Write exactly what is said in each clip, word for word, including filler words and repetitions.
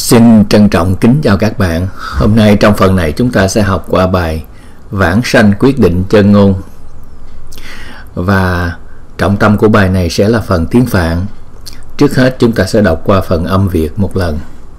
Xin trân trọng kính chào các bạn. Hôm nay trong phần này chúng ta sẽ học qua bài Vãng sanh quyết định chân ngôn. Và trọng tâm của bài này sẽ là phần tiếng Phạn. Trước hết chúng ta sẽ đọc qua phần âm Việt một lần.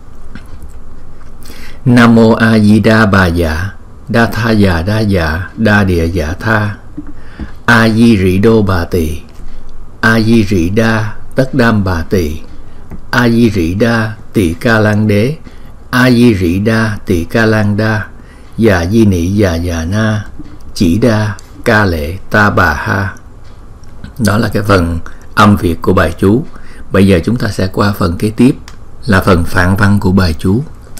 Nam mô A Di Đà Bà Dạ, Đa Tha Dạ Đa Dạ, Đa Địa Dạ Tha. A Di Rị Đô Bà Tỳ, A Di Rị Đa Tất Đam Bà Tỳ, A Di Rị Đa Tỳ Ca Lan Đế, A Di Rị Đa Tỳ Ca Lan Đa, Dạ Di Nị Dạ Dạ Na, Chỉ Đa Ca Lệ Ta Bà Ha. Đó là cái phần âm Việt của bài chú. Bây giờ chúng ta sẽ qua phần kế tiếp là phần phạn văn của bài chú.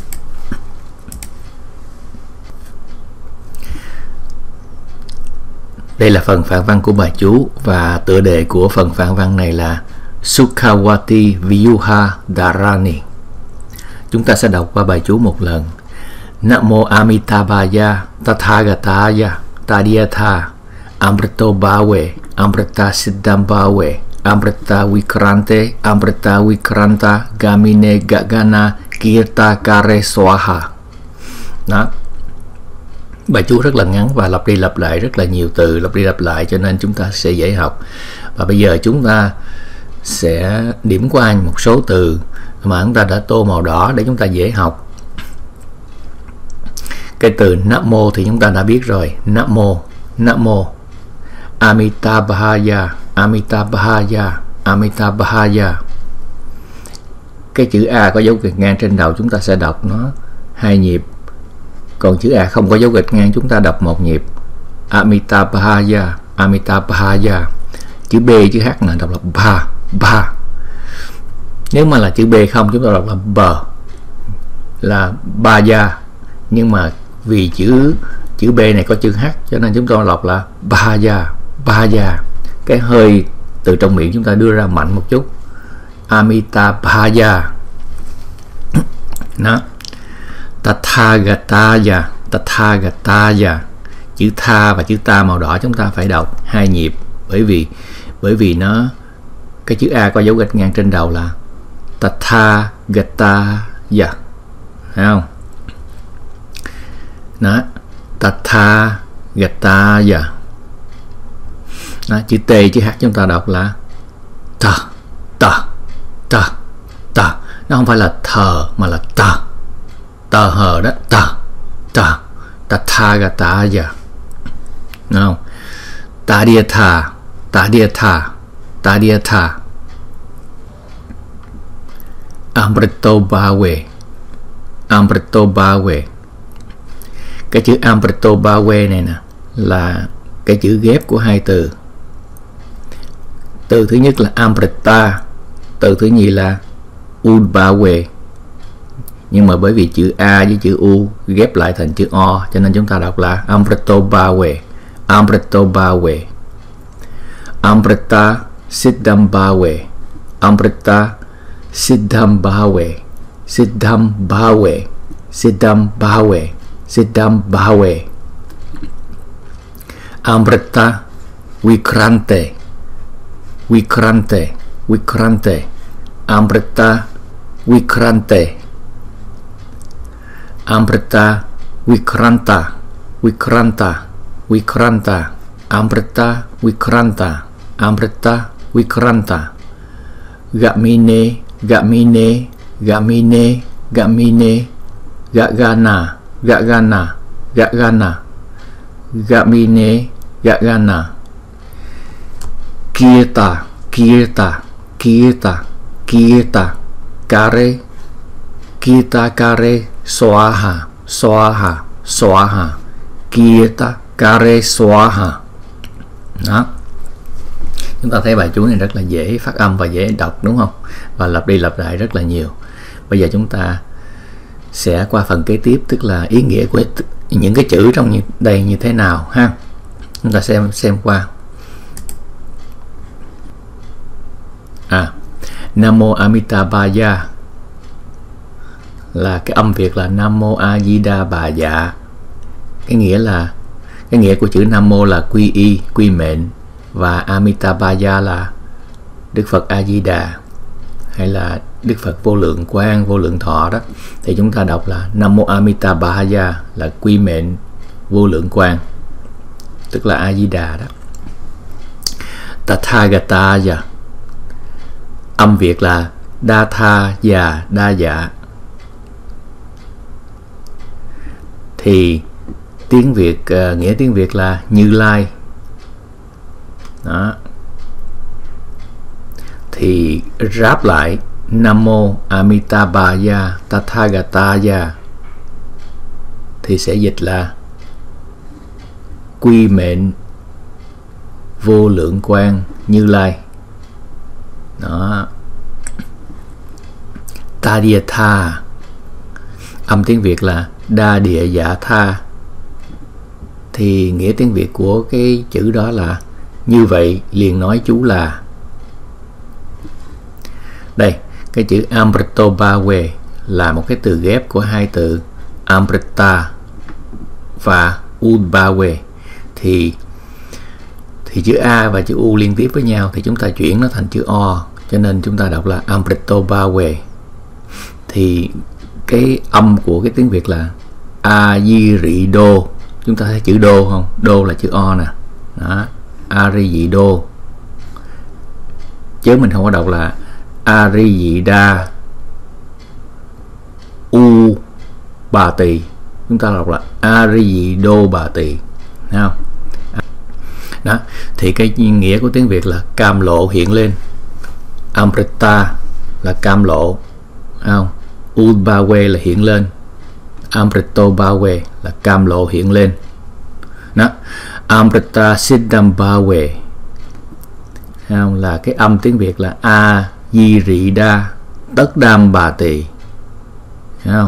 Đây là phần phạn văn của bài chú và tựa đề của phần phạn văn này là Sukhawati Vyuha Dharani. Chúng ta sẽ đọc qua bài chú một lần. Namo Amitabhaya Tathagataya Tadiyatha Amrito Bhave Amrita Siddham Bhave Amrita Vikrante Amrita Vikranta Gamine Gagana Kirta Kare Swaha. Đó. Bài chú rất là ngắn và lặp đi lặp lại rất là nhiều từ, lặp đi lặp lại cho nên chúng ta sẽ dễ học. Và bây giờ chúng ta sẽ điểm qua một số từ mà chúng ta đã tô màu đỏ để chúng ta dễ học. Cái từ Nam Mô thì chúng ta đã biết rồi. Nam Mô, Nam Mô. Amitabhaya, Amitabhaya, Amitabhaya. Cái chữ A có dấu gạch ngang trên đầu chúng ta sẽ đọc nó hai nhịp. Còn chữ A không có dấu gạch ngang chúng ta đọc một nhịp. Amitabhaya, Amitabhaya. Chữ B, chữ H là đọc là ba, ba. Nếu mà là chữ B không chúng ta đọc là bờ, là ba gia. Nhưng mà vì chữ chữ B này có chữ H cho nên chúng ta đọc là ba gia, ba gia. Cái hơi từ trong miệng chúng ta đưa ra mạnh một chút. Amitabhaya. Đó. Tathagataya, Tathagataya. Chữ tha và chữ ta màu đỏ chúng ta phải đọc hai nhịp, bởi vì bởi vì nó cái chữ A có dấu gạch ngang trên đầu là Tathagataya, thấy không? Đó, Tathagataya. Đó, chữ T, chữ H chúng ta đọc là ta, ta, ta, ta. Nó không phải là thờ mà là ta, tờ hờ đó, ta, ta, Tathagataya. Đúng không? Tadiyatha, Tadiyatha, Tadiyatha. Amrito Bhave, Amrito Bhave. Cái chữ Amrito Bhave này nè là cái chữ ghép của hai từ. Từ thứ nhất là Amrita, từ thứ nhì là Udbhave. Nhưng mà bởi vì chữ A với chữ U ghép lại thành chữ O cho nên chúng ta đọc là Amrito Bhave, Amrito Bhave. Amrita Siddham Bhave, Amrita Siddham Bhave, Siddham Bhave, Siddham Bhave, Siddham Bhave. Amrita Vikrante, Vikrante, Vikrante. Amrita Vikrante, Amrita Vikranta, Vikranta, Vikranta. Amrita Vikranta, Amrita Vikranta. Gamine, Gamine, Gamine, Gamine. Gagana, Gagana, Gagana. Gamine, Gagana. Kirta, Kirta, Kirta, Kirta. Kare, Kirta Kare Swaha, Swaha, Swaha. Kirta Kare Swaha. Đó. Chúng ta thấy bài chú này rất là dễ phát âm và dễ đọc đúng không? Và lặp đi lặp lại rất là nhiều. Bây giờ chúng ta sẽ qua phần kế tiếp, tức là ý nghĩa của những cái chữ trong đây như thế nào ha. Chúng ta xem xem qua. À, Namo Amitabhaya là cái âm Việt là Nam Mô A Di Đà Bà Dạ. Cái nghĩa là cái nghĩa của chữ Nam Mô là quy y, quy mệnh, và Amitabhaya là Đức Phật A Di Đà, hay là Đức Phật vô lượng quang, vô lượng thọ đó, thì chúng ta đọc là Nam Mô Amitabhaya, là quy mệnh vô lượng quang, tức là A Di Đà đó. Tathagataya, âm Việt là Đa Tha Già Đa Dạ, thì tiếng Việt, uh, nghĩa tiếng Việt là Như Lai đó. Thì ráp lại Nam Mô Amitabhaya Tathagataya thì sẽ dịch là quy mệnh vô lượng quang Như Lai đó. Tadiyatha, âm tiếng Việt là Đa Địa Dạ Tha, thì nghĩa tiếng Việt của cái chữ đó là như vậy liền nói chú là. Đây, cái chữ Amritobawe là một cái từ ghép của hai từ Amrita và Udbawe. Thì thì chữ A và chữ U liên tiếp với nhau thì chúng ta chuyển nó thành chữ O, cho nên chúng ta đọc là Amritobawe. Thì cái âm của cái tiếng Việt là A Di Rị Đô, chúng ta thấy chữ đô không? Đô là chữ O nè đó, A Ri Dị Đô, chứ mình không có đọc là A Ri Dị Đa U Bà Tỳ, chúng ta đọc là A Ri Dị Đô Bà Tỳ, thấy không? Đó, thì cái nghĩa của tiếng Việt là cam lộ hiện lên. Amrita là cam lộ, thấy không? Udbawe là hiện lên, Amritobawe là cam lộ hiện lên đó. Amrita Siddhambawe không, là cái âm tiếng Việt là A Di Rị Đa Tất Đam Bà Tỳ, không?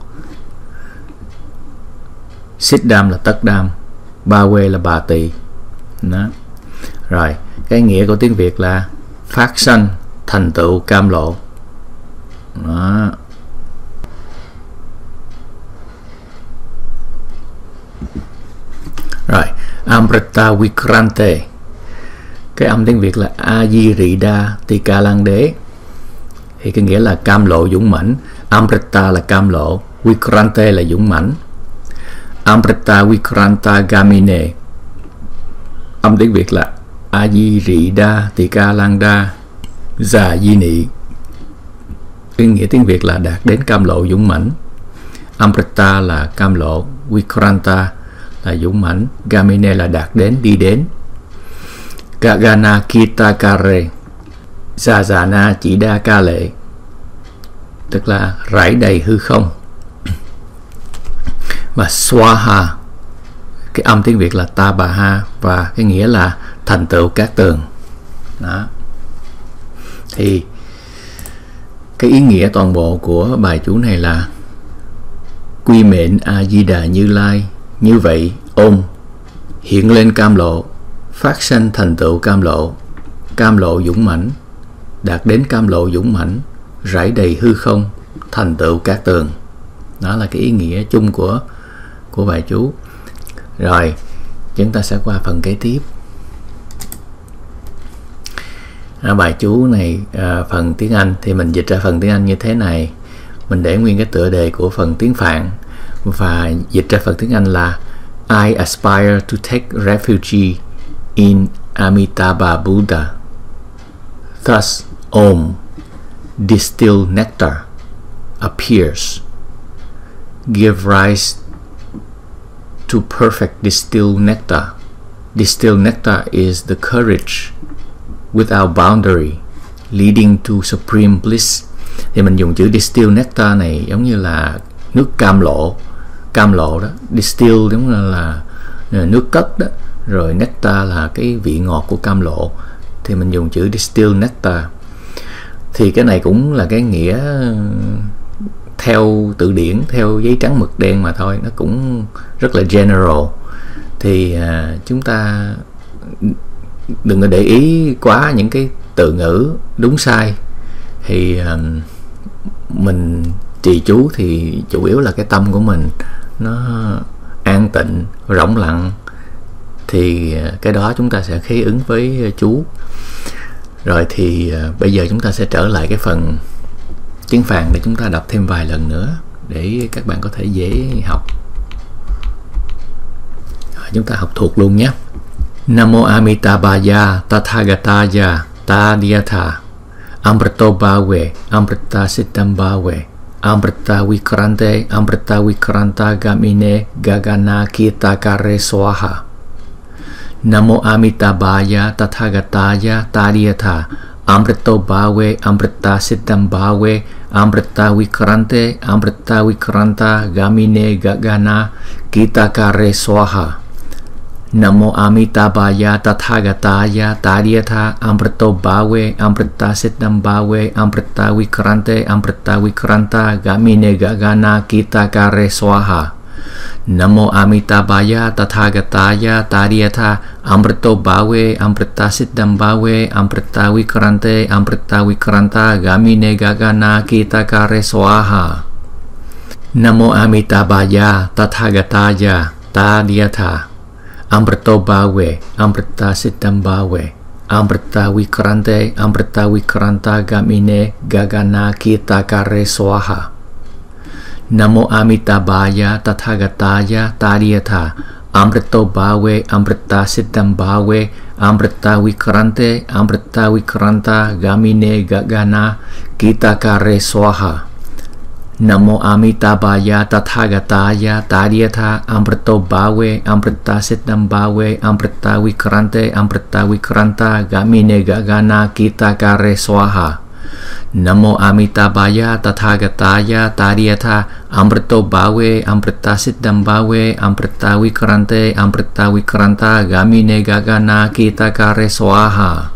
Siddham là Tất Đam, Bawe là Bà Tỳ đó. Rồi cái nghĩa của tiếng Việt là phát sanh thành tựu cam lộ đó. Rồi Amrita Vikrante, cái âm tiếng Việt là A Di Rị Đa Tỳ Ca Lang Đế, thì cái nghĩa là cam lộ dũng mãnh. Amrita là cam lộ, Vikrante là dũng mãnh. Amrita Vikranta Gamine, âm tiếng Việt là A Di Rị Đa Tỳ Ca Lang Đa Già Di Nị, cái nghĩa tiếng Việt là đạt đến cam lộ dũng mãnh. Amrita là cam lộ, Vikranta là dũng mãnh, Gamine là đạt đến, đi đến. Gagana Kitakare Jajana chỉ đa ca lệ, tức là rải đầy hư không. Và Swaha, cái âm tiếng Việt là Tabaha, và cái nghĩa là thành tựu các tường đó. Thì cái ý nghĩa toàn bộ của bài chú này là quy mệnh A Di Đà Như Lai, như vậy ôm hiện lên cam lộ, phát sanh thành tựu cam lộ, cam lộ dũng mãnh, đạt đến cam lộ dũng mãnh, rải đầy hư không, thành tựu các tường. Đó là cái ý nghĩa chung của của bài chú. Rồi chúng ta sẽ qua phần kế tiếp. À, bài chú này à, phần tiếng Anh thì mình dịch ra phần tiếng Anh như thế này. Mình để nguyên cái tựa đề của phần tiếng Phạn và dịch ra phần tiếng Anh là I aspire to take refuge in Amitabha Buddha. Thus, Om, distilled nectar, appears, give rise to perfect distilled nectar. Distilled nectar is the courage without boundary, leading to supreme bliss. Thì mình dùng chữ distilled nectar này giống như là nước cam lộ, cam lộ đó. Distill giống như là, là nước cất đó, rồi nectar là cái vị ngọt của cam lộ, thì mình dùng chữ distilled nectar. Thì cái này cũng là cái nghĩa theo từ điển, theo giấy trắng mực đen mà thôi, nó cũng rất là general. Thì à, chúng ta đừng có để ý quá những cái từ ngữ đúng sai. Thì à, mình trì chú thì chủ yếu là cái tâm của mình nó an tịnh, rỗng lặng, thì cái đó chúng ta sẽ khế ứng với chú. Rồi thì à, bây giờ chúng ta sẽ trở lại cái phần chén Phạn để chúng ta đọc thêm vài lần nữa để các bạn có thể dễ học. Chúng ta học thuộc luôn nhé. Namo Amitabhaya Tathagataya Tadhyatha Amrito Bhave Amrita Siddham Bhave Amrita Vikrante Amrita Vikranta Gamine Gagana Kitakare Swaha. Namo Amitabhaya Tathagataya Tadhyatha Amrito Bhave Amrita Siddham Bhave Amrita Vikrante Amrita Vikranta Gamine Gagana Kitakare Swaha. Namo Amitabhaya Tathagataya Tadhyatha Amrito Bhave Amrita Siddham Bhave Amrita Vikrante Amrita Vikranta Gamine Gagana Kitakare Swaha. Namo Amitabhaya Tathagataya Tadhyatha Amrito Bhave Amrita Siddham Bhave Amrita Vikrante Amrita Vikranta Gamine Gagana Kitakare Swaha. Namo Amitabhaya Tathagataya Tadhyatha Amrito Bhave Amrita Siddham Bhave Amrita Vikrante Amrita Vikranta Gamine Gagana Kitakare Swaha. Namo Amitabhaya Tathagataya Tadhyatha Amrito Bhave Amrita Siddham Bhave Amrita Vikrante Amrita Vikranta Gamine Gagana Kitakare Swaha. Namo Amitabhaya Tathagataya Tadhyatha Amrito Bhave Amrita Siddham Bhave Amrita Vikrante Amrita Vikranta Gamine Gagana Kitakare Swaha. Namo Amitabhaya Tathagataya Tadhyatha Amrito Bhave Amrita Siddham Bhave Amrita Vikrante Amrita Vikranta Gamine Gagana Kitakare Swaha.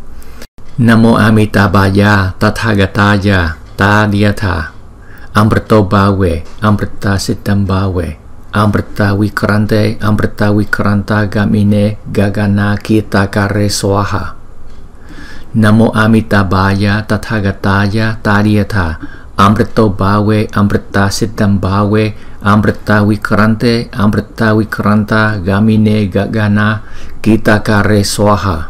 Namo Amitabhaya Tathagataya Tadhyatha Amrito Bhave Amrita Siddham Bhave Amrita Vikrante Amrita Vikranta Gamine Gagana Kitakare Swaha. Namo Amitabhaya Tathagataya Tadhyatha Amrito Bhave Amrita Siddham Bhave Amrita Vikrante Amrita Vikranta Gamine Gagana Kitakare Swaha.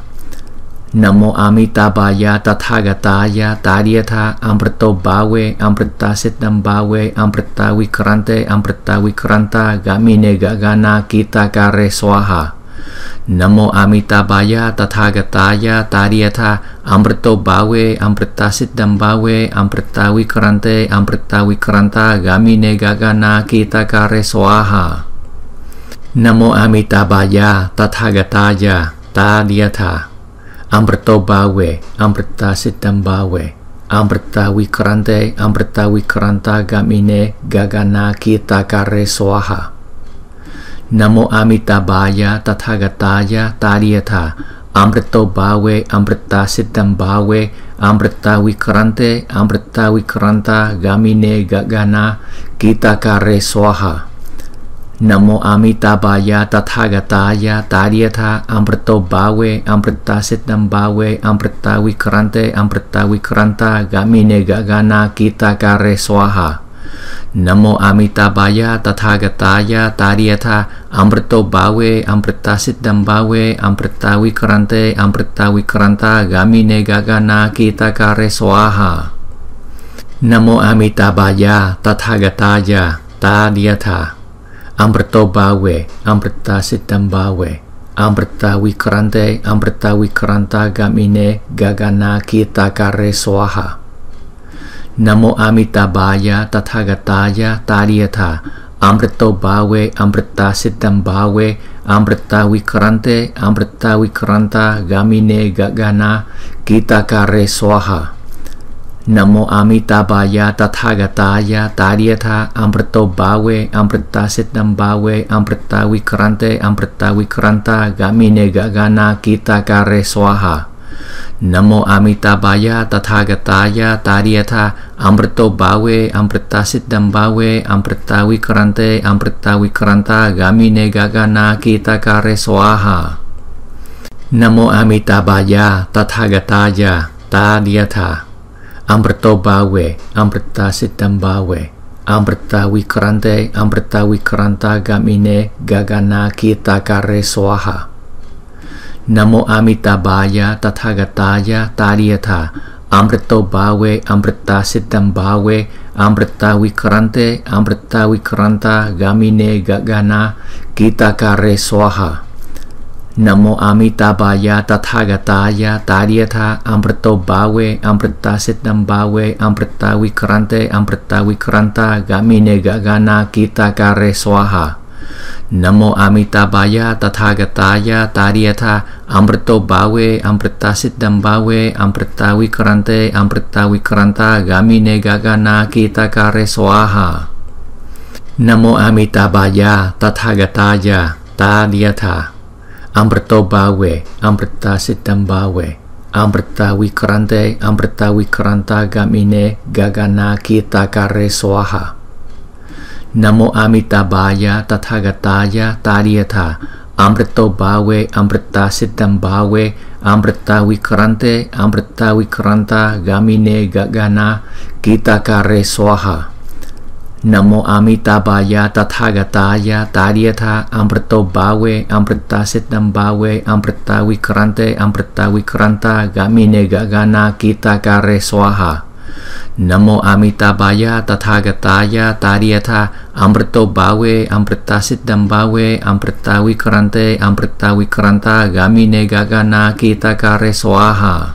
Namo Amitabhaya Tathagataya Tadhyatha Amrito Bhave Amrita Siddham Bhave Amrita Vikrante Amrita Vikranta Gamine Gagana Kitakare Swaha. Namo Amitabhaya Tathagataya Tadhyatha Amrito Bhave Amrita Siddham Bhave Amrita Vikrante Amrita Vikranta Gamine Gagana Kitakare Swaha. Namo Amitabhaya Tathagataya Tadhyatha Amrito Bhave Amrita Siddham Bhave Amrita Vikrante Amrita Vikranta Gamine Gagana Kitakare Swaha. Namo Amitabhaya Tathagataya Tadhyatha Amrito Bhave Amrita Siddham Bhave Amrita Vikrante Amrita Vikranta Gamine Gagana Kitakare Swaha. Namo Amitabhaya Tathagataya Tadhyatha Amrito Bhave Amrita Siddham Bhave Amrita Vikrante Amrita Vikranta Gamine Gagana Kitakare Swaha. Namo Amitabhaya Tathagataya Tadhyatha Amrito Bhave Amrita Siddham Bhave Amrita Vikrante Amrita Vikranta Gamine Gagana Kitakare Swaha. Namo Amitabhaya Tathagataya Tadhyatha Amrito Bhave Amrita Siddham Bhave Amrita Vikrante Amrita Vikranta Gamine Gagana Kitakare Swaha. Namo Amitabhaya Tathagataya Tadhyatha Amrito Bhave Amrita Siddham Bhave Amrita Vikrante Amrita Vikranta Gamine Gagana Kitakare Swaha. Namo Amitabhaya Tathagataya Tadhyatha Amrito Bhave Amrita Siddham Bhave Amrita Vikrante Amrita Vikranta Gamine Gagana Kitakare Swaha. Namo Amitabhaya Tathagataya Tadhyatha Amrito Bhave Amrita Siddham Bhave Amrita Vikrante Amrita Vikranta Gamine Gagana Kitakare Swaha. Namo Amitabhaya Tathagataya Tadhyatha Amrito Bhave Amrita Siddham Bhave Amrita Vikrante Amrita Vikranta Gamine Gagana Kitakare Swaha. Namo Amitabhaya Tathagataya Tadhyatha Amrito Bhawe, Amrita Siddham Bhawe, Amrita Vikrante, Amrita Vikranta, Gamine Gagana, Gita Kare Swaha. Namo Amitabhaya Tathagataya Taryatha Amrito Bhawe, Amrita Siddham Bhawe, Amrita Vikrante, Amrita Vikranta, Gamine Gagana, Gita Kare Swaha. Namo Amitabhaya Tathagataya Taryatha Amrito Bhawe, Amrita Siddham Bhawe, Amrita Vikrante, Amrita Vikranta, Gamine Gagana, Gita Kare Swaha. Namo Amitabhaya Tathagataya Taryatha Amrito Bhawe, Amrita Siddham Bhawe, Amrita Vikrante, Amrita Vikranta, Gamine Gagana, Gita Kare Swaha. Namo Amitabhaya Tathagataya Taryatha Amrito Bhawe, Amrita Siddham Bhawe, Amrita Vikrante, Amrita Vikranta, Gamine Gagana, Gita Kare Swaha. Namo Amitabhaya Tathagataya Taryatha Amrito Bhawe, Amrita Siddham Bhawe, Amrita Vikrante, Amrita Vikranta, Gamine Gagana, Gita Kare Swaha. Namo Amitabhaya Tathagataya Taryatha Amrito Bhawe, Amrita Siddham Bhawe, Amrita Vikrante, Amrita Vikranta, Gamine Gagana, Gita Kare Swaha.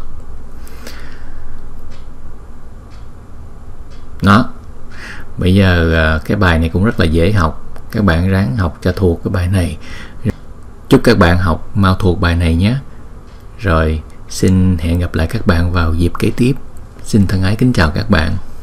Đó. Bây giờ cái bài này cũng rất là dễ học. Các bạn ráng học cho thuộc cái bài này. Chúc các bạn học mau thuộc bài này nhé. Rồi xin hẹn gặp lại các bạn vào dịp kế tiếp. Xin thân ái kính chào các bạn.